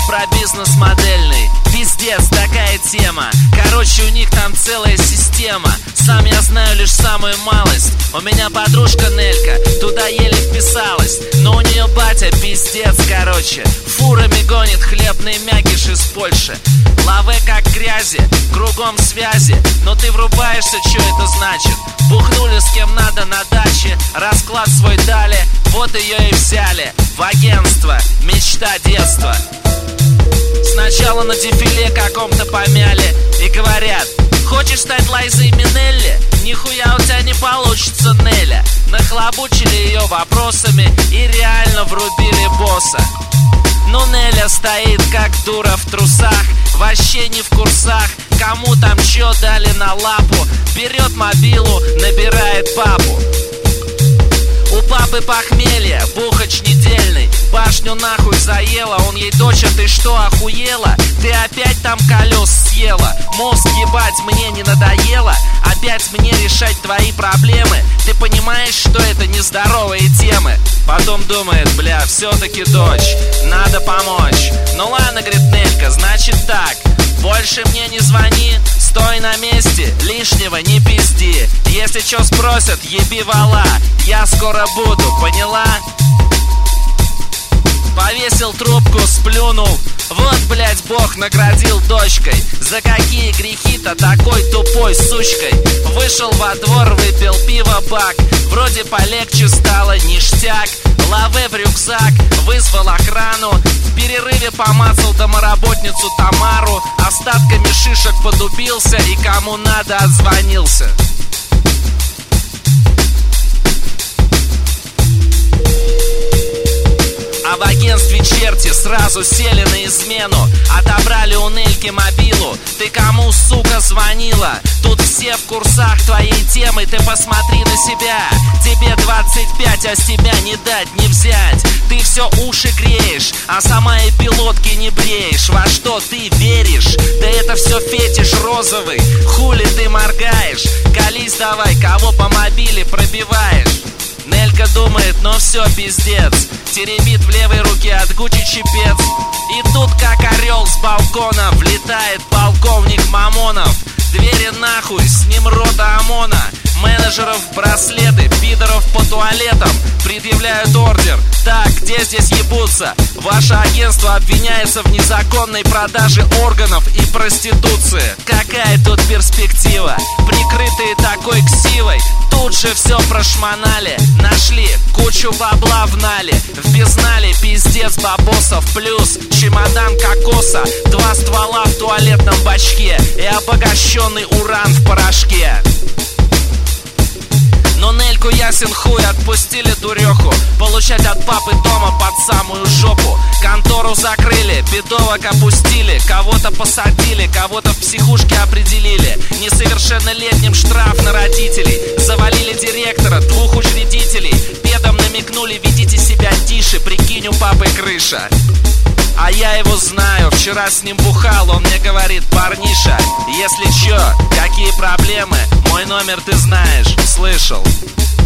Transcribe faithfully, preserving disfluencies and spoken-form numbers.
про бизнес модельный. Пиздец, такая тема. Короче, у них там целая система. Сам я знаю лишь самую малость. У меня подружка Нелька, туда еле вписалась. Но у нее батя пиздец, короче. Фурами гонит хлебный мякиш из Польши. Лаве как грязи, кругом связи. Но ты врубаешься, что это значит? Бухнули с кем надо на даче, расклад свой дали, вот ее и взяли в агентство, мечта детства. Сначала на дефиле каком-то помяли и говорят: хочешь стать Лайзой Минелли? Нихуя у тебя не получится, Неля. Нахлобучили ее вопросами и реально врубили босса. Ну Неля стоит как дура в трусах, вообще не в курсах, кому там чё дали на лапу. Берет мобилу, набирает папу. У папы похмелье, бухач недельный. Башню нахуй заела, он ей: доча, ты что, охуела? Ты опять там колес съела? Мозг ебать мне не надоело? Опять мне решать твои проблемы? Ты понимаешь, что это нездоровые темы? Потом думает: бля, все-таки дочь, надо помочь. Ну ладно, говорит Нелька, значит так: больше мне не звони, стой на месте, лишнего не пизди. Если чё спросят, еби вала, я скоро буду, поняла? Повесил трубку, сплюнул. Вот, блять, Бог наградил дочкой. За какие грехи-то такой тупой сучкой? Вышел во двор, выпил пиво бак. Вроде полегче стало, ништяк. Лаве в рюкзак, вызвал охрану. В перерыве помацал домоработницу Тамару. Остатками шишек подубился и кому надо отзвонился. А в агентстве черти сразу сели на измену. Отобрали у Нельки мобилу. Ты кому, сука, звонила? Тут все в курсах твоей темы. Ты посмотри на себя. Тебе двадцать пять, а с тебя не дать, не взять. Ты все уши греешь, а сама и пилотки не бреешь. Во что ты веришь? Да это все фетиш розовый. Хули ты моргаешь? Колись давай, кого по мобиле пробиваешь? Нелька думает: ну все, пиздец. Теребит в левой руке от Гуччи чепец. И тут, как орел с балкона, влетает полковник Мамонов. Двери нахуй, с ним рота ОМОНа. Менеджеров браслеты, пидоров по туалетам. Предъявляют ордер. Так, где здесь ебутся? Ваше агентство обвиняется в незаконной продаже органов и проституции. Какая тут перспектива? Прикрытые такой ксивой, тут же все прошмонали. Нашли кучу бабла в нале. В безнале пиздец бабосов. Плюс чемодан кокоса, два ствола в туалетном бачке и обогащенный уран в порошке. Но Нельку ясен хуй, отпустили дуреху. Получать от папы дома под самую жопу. Контору закрыли, бедовок опустили. Кого-то посадили, кого-то в психушке определили. Несовершеннолетним штраф на родителей. Завалили директора, двух учредителей. Педом намекнули: ведите себя тише, прикинь, у папы крыша. А я его знаю, вчера с ним бухал. Он мне говорит: парниша, если чё, какие проблемы, мой номер ты знаешь, слышал.